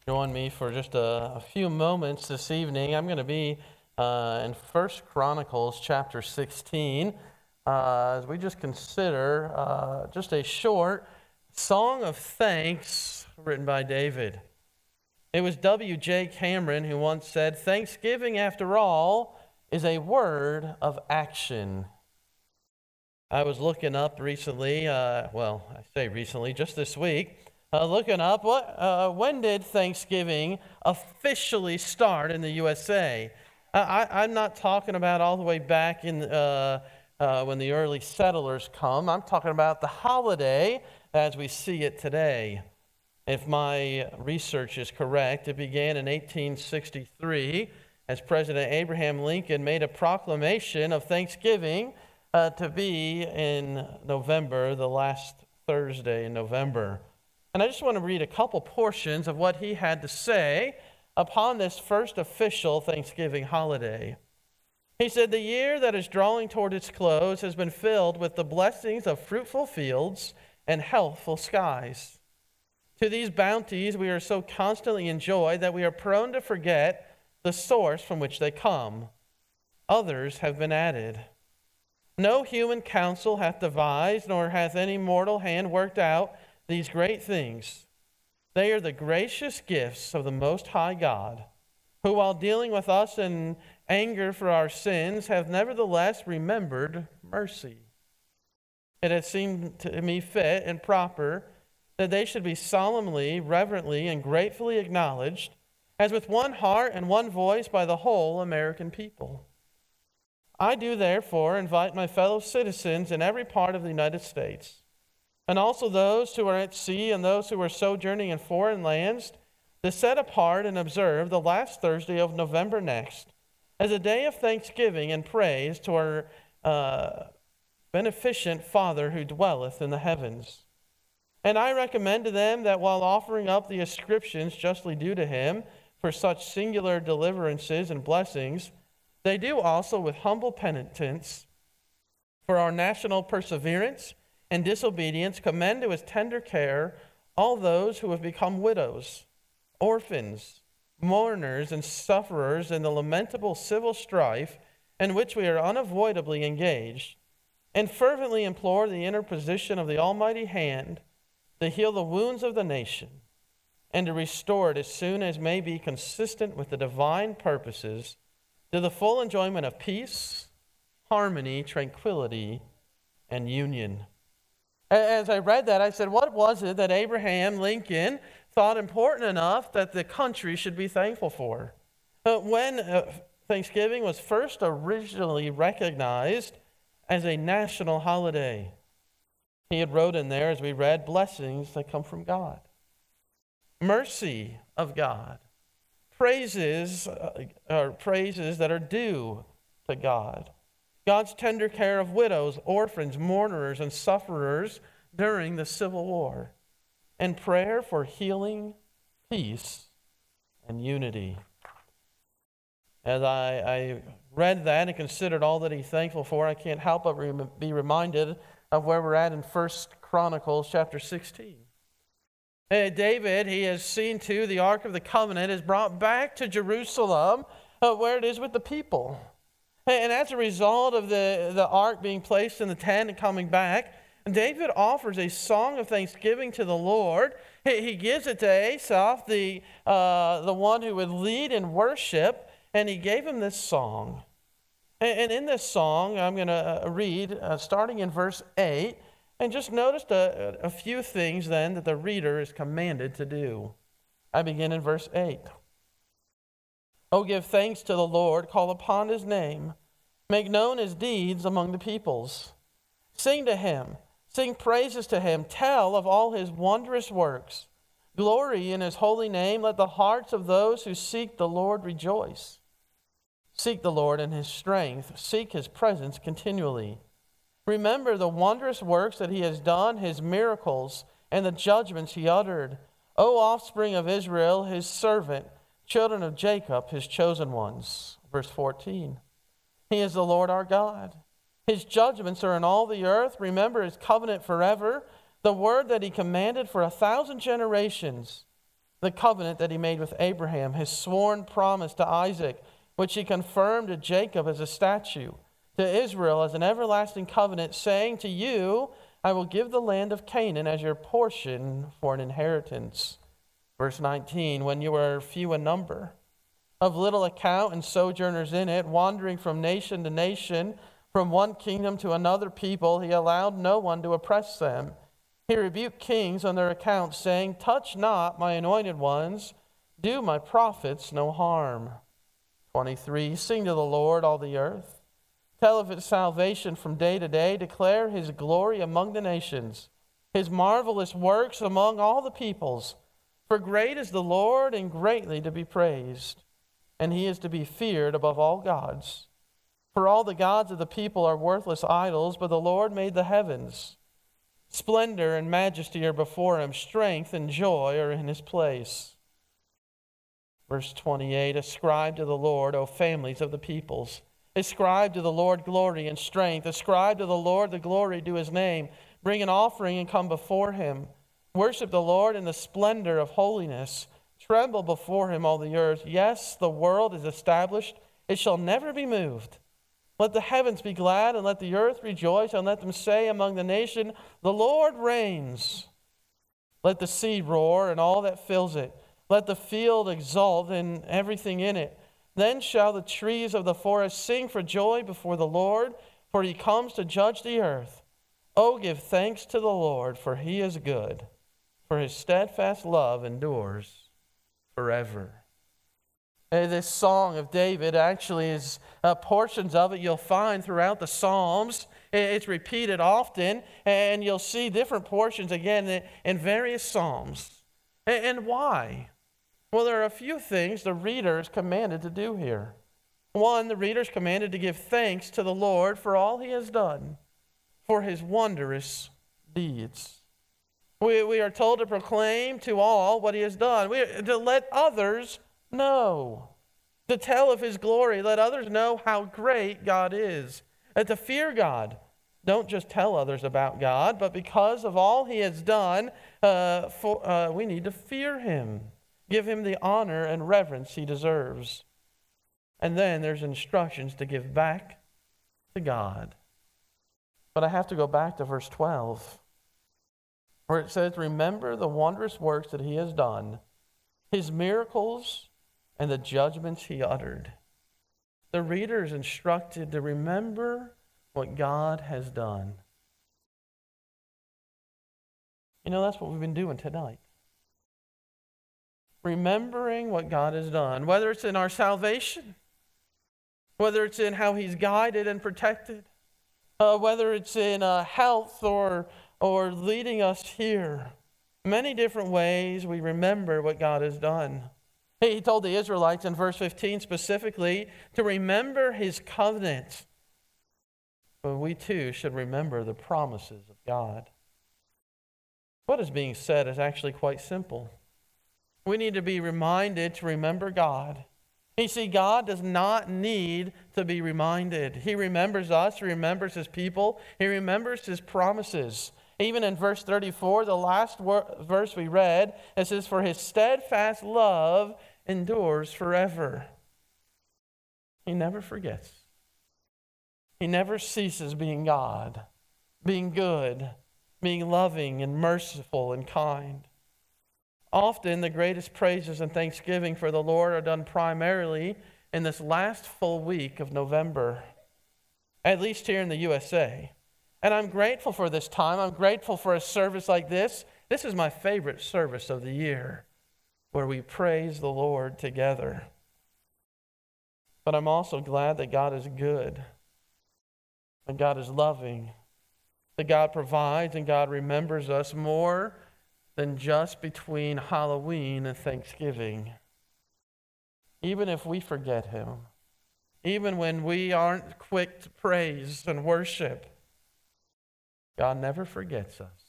join me for just a few moments this evening. I'm going to be in 1 Chronicles chapter 16 as we just consider just a short song of thanks written by David. It was W.J. Cameron who once said, "Thanksgiving, after all, is a word of action." I was looking up recently, I say recently, just this week, looking up when did Thanksgiving officially start in the USA? I'm not talking about all the way back in when the early settlers come. I'm talking about the holiday as we see it today. If my research is correct, it began in 1863 as President Abraham Lincoln made a proclamation of Thanksgiving to be in November, the last Thursday in November. And I just want to read a couple portions of what he had to say upon this first official Thanksgiving holiday. He said, "The year that is drawing toward its close has been filled with the blessings of fruitful fields and healthful skies. To these bounties we are so constantly enjoyed that we are prone to forget the source from which they come. Others have been added. No human counsel hath devised, nor hath any mortal hand worked out these great things. They are the gracious gifts of the Most High God, who while dealing with us in anger for our sins, have nevertheless remembered mercy. It has seemed to me fit and proper that they should be solemnly, reverently, and gratefully acknowledged, as with one heart and one voice by the whole American people. I do therefore invite my fellow citizens in every part of the United States, and also those who are at sea and those who are sojourning in foreign lands, to set apart and observe the last Thursday of November next as a day of thanksgiving and praise to our beneficent Father who dwelleth in the heavens. And I recommend to them that while offering up the ascriptions justly due to him for such singular deliverances and blessings, they do also with humble penitence for our national perseverance and disobedience commend to his tender care all those who have become widows, orphans, mourners, and sufferers in the lamentable civil strife in which we are unavoidably engaged, and fervently implore the interposition of the Almighty hand to heal the wounds of the nation and to restore it as soon as may be consistent with the divine purposes to the full enjoyment of peace, harmony, tranquility, and union." As I read that, I said, what was it that Abraham Lincoln thought important enough that the country should be thankful for? When Thanksgiving was first originally recognized as a national holiday, he had wrote in there, as we read, blessings that come from God, mercy of God, praises that are due to God, God's tender care of widows, orphans, mourners, and sufferers during the Civil War, and prayer for healing, peace, and unity. As I read that and considered all that he's thankful for, I can't help but be reminded of where we're at in 1 Chronicles chapter 16. David, he has seen to the Ark of the Covenant is brought back to Jerusalem where it is with the people. And as a result of the ark being placed in the tent and coming back, David offers a song of thanksgiving to the Lord. He gives it to Asaph, the one who would lead in worship, and he gave him this song. And in this song, I'm going to read, starting in verse 8, and just notice a few things then that the reader is commanded to do. I begin in verse 8. "Oh, give thanks to the Lord, call upon his name. Make known his deeds among the peoples. Sing to him, sing praises to him, tell of all his wondrous works. Glory in his holy name, let the hearts of those who seek the Lord rejoice. Seek the Lord in his strength, seek his presence continually. Remember the wondrous works that he has done, his miracles, and the judgments he uttered. O offspring of Israel, his servant, children of Jacob, his chosen ones." Verse 14. "He is the Lord our God. His judgments are in all the earth. Remember his covenant forever, the word that he commanded for 1,000 generations, the covenant that he made with Abraham, his sworn promise to Isaac, which he confirmed to Jacob as a statute, to Israel as an everlasting covenant, saying, to you I will give the land of Canaan as your portion for an inheritance. Verse 19, when you were few in number, of little account and sojourners in it, wandering from nation to nation, from one kingdom to another people, he allowed no one to oppress them. He rebuked kings on their account, saying, touch not my anointed ones, do my prophets no harm. 23, sing to the Lord, all the earth. Tell of his salvation from day to day. Declare his glory among the nations, his marvelous works among all the peoples. For great is the Lord and greatly to be praised, and he is to be feared above all gods. For all the gods of the people are worthless idols, but the Lord made the heavens. Splendor and majesty are before him. Strength and joy are in his place. Verse 28, ascribe to the Lord, O families of the peoples. Ascribe to the Lord glory and strength. Ascribe to the Lord the glory due his name. Bring an offering and come before him. Worship the Lord in the splendor of holiness. Tremble before him, all the earth. Yes, the world is established. It shall never be moved. Let the heavens be glad, and let the earth rejoice, and let them say among the nation, the Lord reigns. Let the sea roar, and all that fills it. Let the field exult, and everything in it. Then shall the trees of the forest sing for joy before the Lord, for he comes to judge the earth. Oh, give thanks to the Lord, for he is good, for his steadfast love endures forever. This song of David actually is portions of it you'll find throughout the Psalms. It's repeated often, and you'll see different portions again in various Psalms. And why? Well, there are a few things the reader is commanded to do here. One, the reader is commanded to give thanks to the Lord for all he has done, for his wondrous deeds. We are told to proclaim to all what he has done, to let others know, to tell of his glory, let others know how great God is, and to fear God. Don't just tell others about God, but because of all he has done, we need to fear him, give him the honor and reverence he deserves. And then there's instructions to give back to God. But I have to go back to verse 12, where it says, remember the wondrous works that he has done, his miracles, and the judgments he uttered. The reader is instructed to remember what God has done. You know, that's what we've been doing tonight. Remembering what God has done, whether it's in our salvation, whether it's in how he's guided and protected, whether it's in health or leading us here. Many different ways we remember what God has done. He told the Israelites in verse 15 specifically to remember his covenant. But we too should remember the promises of God. What is being said is actually quite simple. We need to be reminded to remember God. You see, God does not need to be reminded. He remembers us. He remembers his people. He remembers his promises. Even in verse 34, the last verse we read, it says, for his steadfast love endures forever. He never forgets. He never ceases being God, being good, being loving and merciful and kind. Often the greatest praises and thanksgiving for the Lord are done primarily in this last full week of November, at least here in the USA. And I'm grateful for this time. I'm grateful for a service like this. This is my favorite service of the year, where we praise the Lord together. But I'm also glad that God is good, and God is loving, that God provides and God remembers us more than just between Halloween and Thanksgiving. Even if we forget him, even when we aren't quick to praise and worship, God never forgets us.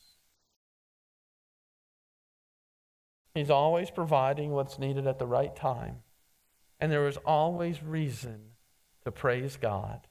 He's always providing what's needed at the right time. And there is always reason to praise God.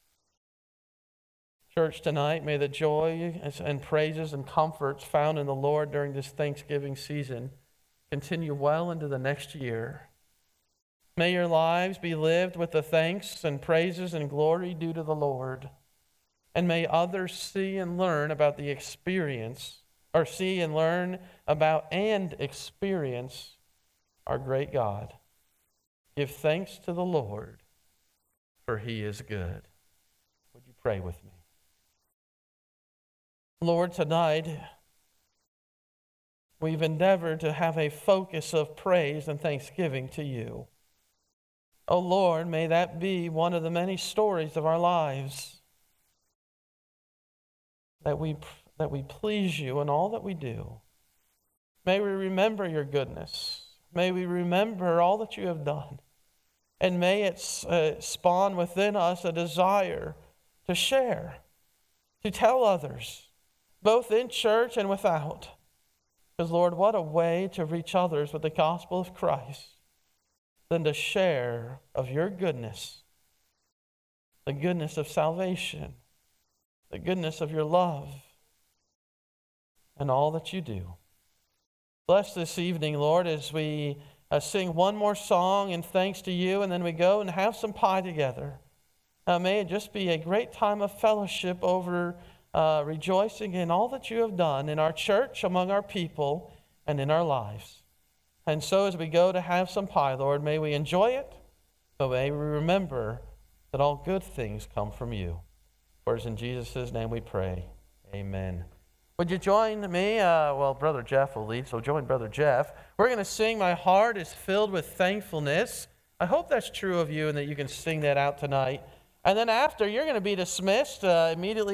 Church, tonight, may the joy and praises and comforts found in the Lord during this Thanksgiving season continue well into the next year. May your lives be lived with the thanks and praises and glory due to the Lord. And may others see and learn about the experience, or see and learn about and experience our great God. Give thanks to the Lord, for he is good. Would you pray with me? Lord, tonight we've endeavored to have a focus of praise and thanksgiving to you. Oh Lord, may that be one of the many stories of our lives, that we please you in all that we do. May we remember your goodness. May we remember all that you have done. And may it spawn within us a desire to share, to tell others, both in church and without. Because, Lord, what a way to reach others with the gospel of Christ than to share of your goodness, the goodness of salvation, the goodness of your love, and all that you do. Bless this evening, Lord, as we sing one more song in thanks to you, and then we go and have some pie together. May it just be a great time of fellowship over rejoicing in all that you have done in our church, among our people, and in our lives. And so as we go to have some pie, Lord, may we enjoy it, but may we remember that all good things come from you. For it's in Jesus' name we pray. Amen. Would you join me? Brother Jeff will lead, so join Brother Jeff. We're going to sing "My Heart is Filled with Thankfulness." I hope that's true of you and that you can sing that out tonight. And then after, you're going to be dismissed immediately